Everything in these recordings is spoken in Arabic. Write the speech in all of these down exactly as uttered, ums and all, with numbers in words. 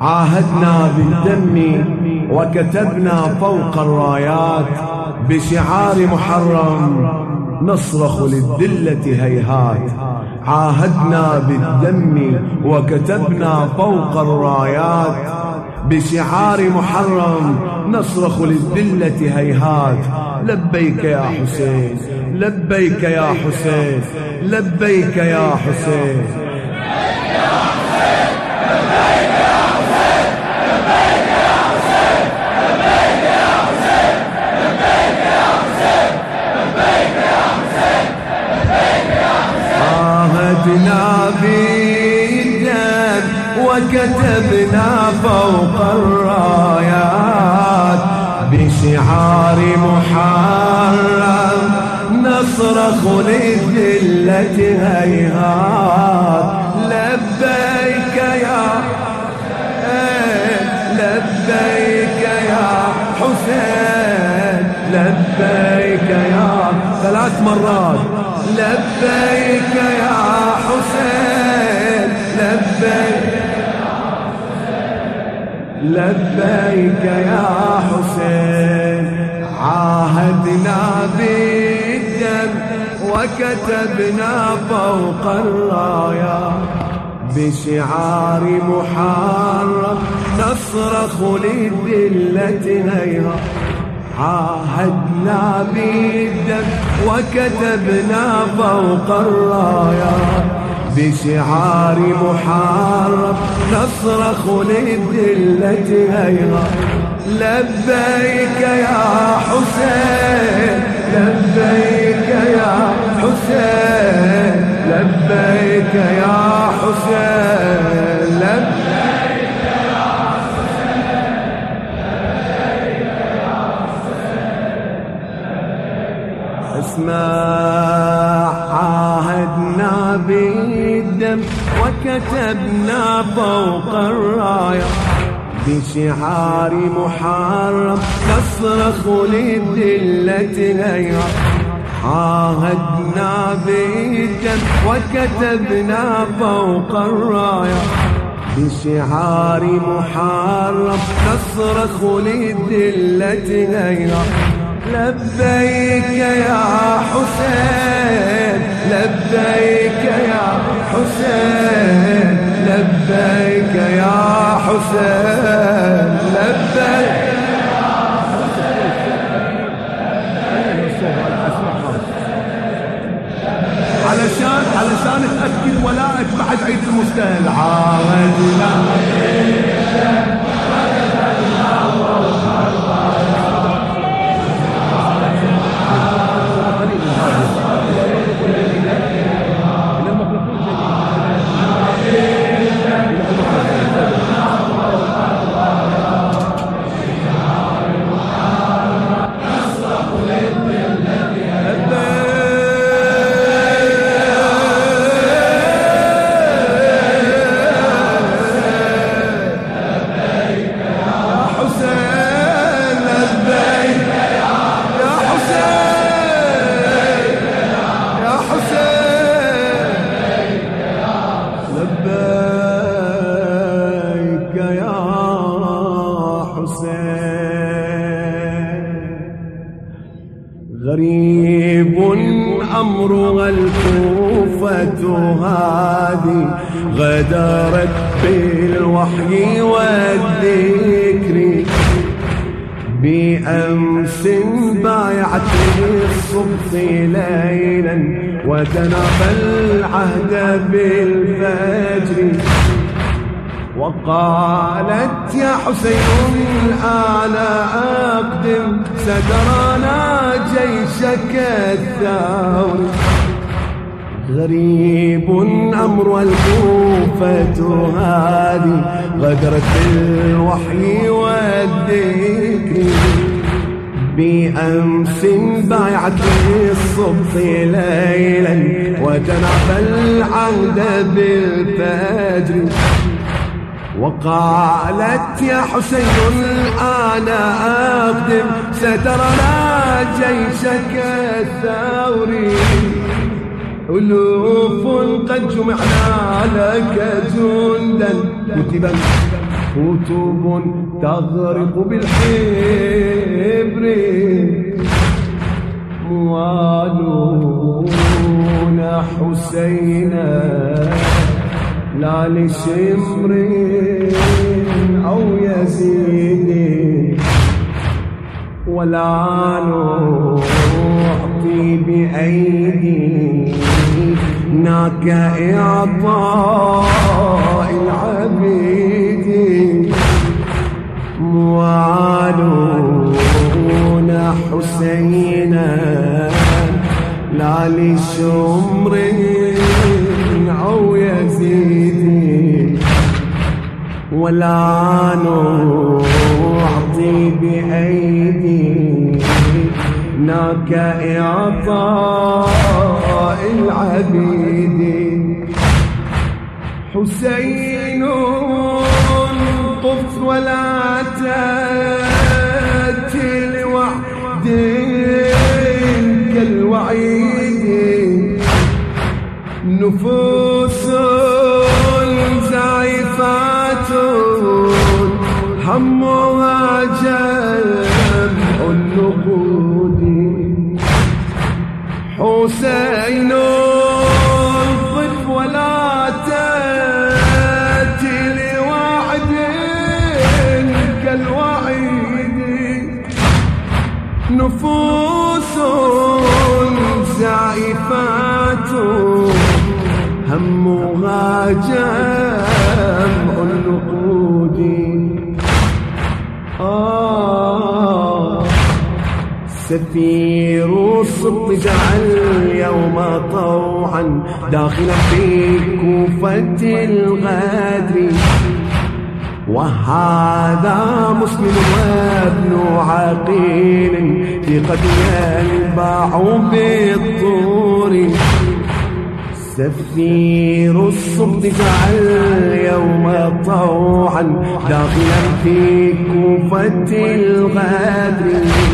عاهدنا بالدم وكتبنا فوق الرايات بشعار محرم نصرخ للذلة هيهات. عاهدنا بالدم وكتبنا فوق الرايات بشعار محرم نصرخ للذلة هيهات. لبيك يا حسين، لبيك يا حسين، لبيك يا حسين. عاهدنا بالدم وكتبنا فوق الرايات بشعار محرم نصرخ للذلة هيهات. لبيك يا حسين، لبيك يا حسين، لبيك يا ثلاث مرات. لبيك يا حسين، لبيك لبيك يا حسين. عاهدنا بالدم وكتبنا فوق الرايات بشعار محرم نصرخ للذلة هيهات. عاهدنا بالدم وكتبنا فوق الرايات بشعار محرم نصرخ للذلة هيهات. لبيك يا حسين، لبيك يا حسين، لبيك يا حسين، لبيك يا حسين، لبيك يا حسين. اسمع، عاهدنا بالدم وكتبنا فوق الراية بشعار محرم نصرخ للذلة هيهات. عاهدنا بالدم وكتبنا فوق الراية بشعار محرم نصرخ للذلة هيهات. لبيك يا حسين، لبيك يا حسين، لبيك يا حسين، لبيك يا حسين. علشان علشان تأكد ولائك بعد عيد المستهل. عاهدنا غريب أمرها الكوفة هذه غدرت بالوحي والذكر بأمس بايعت الصبح ليلا وتنافى العهد بالفجر وقالت يا حسين أنا أقدم سترانا جيشك الثور. غريب أمر الكوفة هذه غدرت بالوحي والذكر بأمس بايعت الصبح ليلا وتنافى العهد بالفجر وقالت يا حسين أنا أقدم سترنا جيشك الثوري ألوف قد جمعنا لك جندا كتبا كتب تغرق بالحبر موالون حسينا لا لشمر أو يزيد ولا نعطي بأيديناك إعطاء العبيد موالون حسينا لا لشمر أو يزيد ولا نعطي بأيديناك إعطاء العبيد حسين قف ولا تأتي لوعد كالوعيد نفوس زعيفات همها جمع النقود حسين قف ولا تأتي لوعد كالوعيد نفوس زعيفات همها جمع النقود آه سفير الصدق جعل اليوم طوعا داخلا في كوفة الغدر وهذا مسلم وابن عقيل في قتل ينباع بالطور سفير الصبط جعل اليوم طوعا داخلا في كوفة الغدر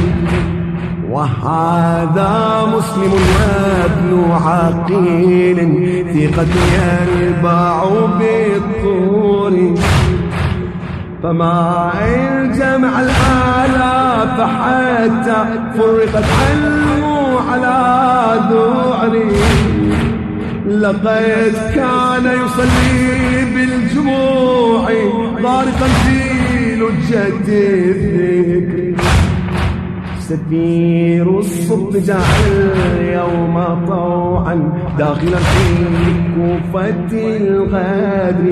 وهذا مسلم وابن عقيل ثقة ينباع بالطور فما إن جمع الآلاف حتى فرقت عنه على ذعري لقد كان يصلي بالجموع غارقا في لجة الذكر سفير الصبط جعل اليوم طوعا داخلا في كوفة الغدر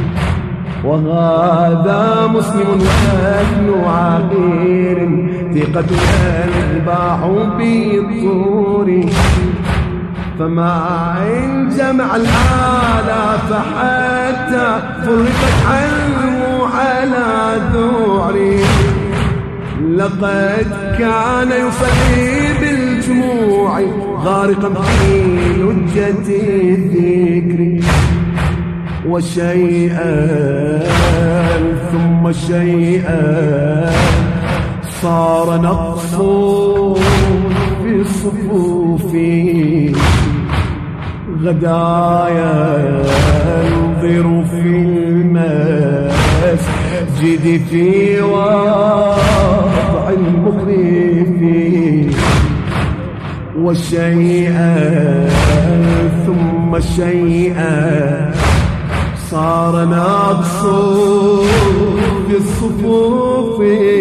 وهذا مسلم وابن عقيل ثقة ينباع بالطور فما إن جمع الآلاف حتى فرقت عنه على ذعري لقد كان يصلي بالجموع غارقا في لجة الذكر وشيئا ثم شيئا صار نقص في الصفوف غدايا ينظر في المسجد في وضع مخيف وشيئا ثم شيئا صار نقص في الصفوف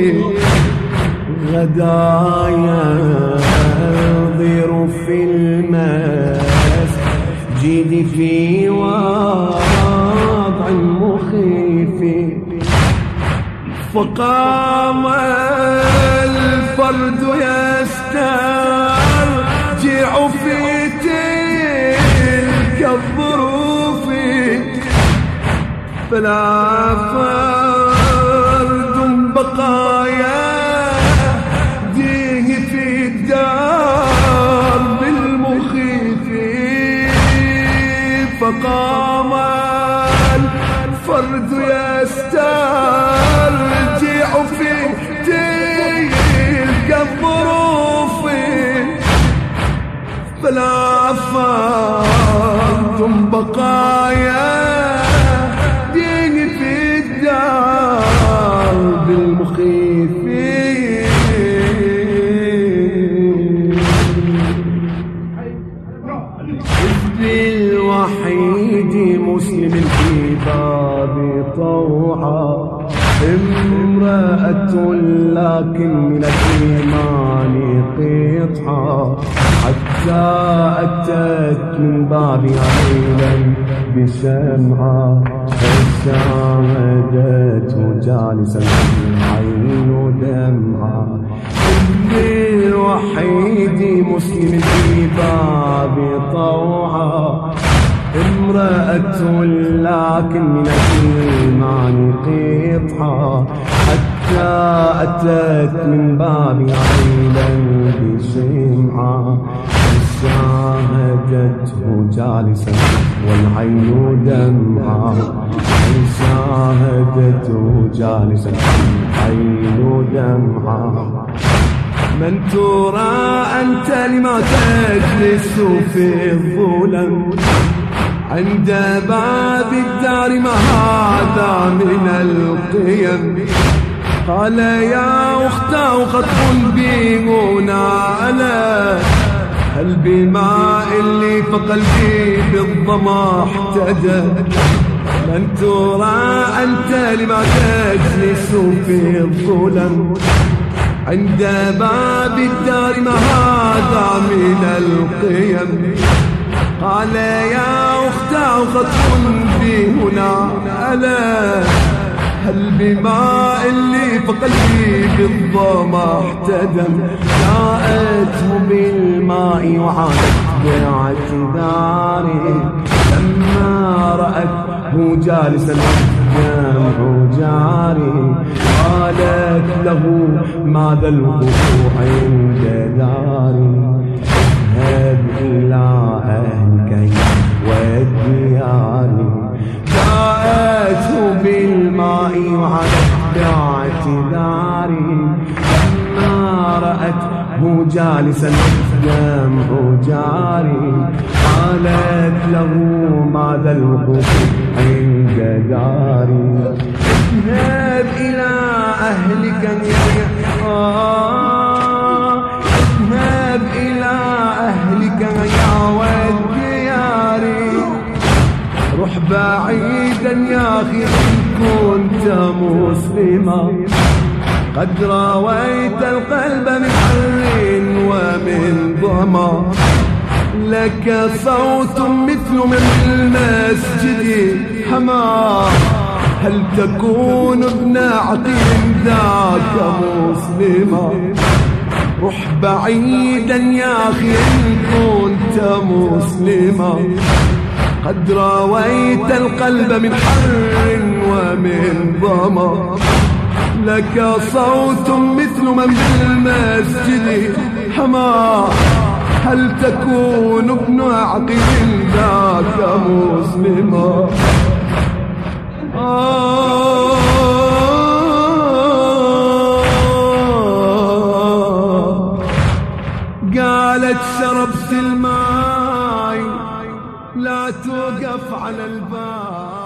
غدايا ينظر في المسجد في وضع مخيف فقام الفرد يسترجع في تلك الظروف فلا فرد بقايا ديه في الدار بالمخيف فقام الفرد يسترجع في تلك الظروف فلا فرد بقايا دين في الدار امرأة لكن من الإيمان قطعة حتى أتت من باب عينا بشمعة فشاهدته جالسا عين دمعة للوحيد مسلم في باب طوعة امرأة لكن من الإيمان قطعة حتى أتت من باب عينا بشمعة شاهدته جالسا والعين دمعة شاهدته جالسا والعين دمعة من ترى أنت لما تجلس في الظلم عند باب الدار ما هذا من القيم قال يا أختاه خطف بيمونا على هل بماء اللي فقلبي بالظما احتدى من ترى أنت لما تجلس في الظلم عند باب الدار ما هذا من القيم قال يا أختاه خطف بي هنا ألا هل بماء اللي فقلبي بالظما احتدم جاءته بالماء وعادت باعتذاره لما رأته جالسا جمع جاري قالت له ماذا الوقوع عند داري اذهب إلى أهلك والديار جاءته بالماء وعادت باعتذاري لما رأته جالسا جمع جاري قالت له ماذا الوقوف عند داري اذهب إلى أهلك اذهب إلى أهلك يا والدياري روح بعيدا يا أخي إن كنت مسلما قد راويت القلب من حر ومن ظما لك صوت مثل من المسجد حما هل تكون ابن عقيل ذاك مسلما روح بعيدا يا أخي إن كنت مسلما قد راويت القلب من حر ومن ظما لك صوت مثل من بالمسجد حما هل تكون ابن عقيل ذاك مسلما قالت شربت الماء لا توقف على الباب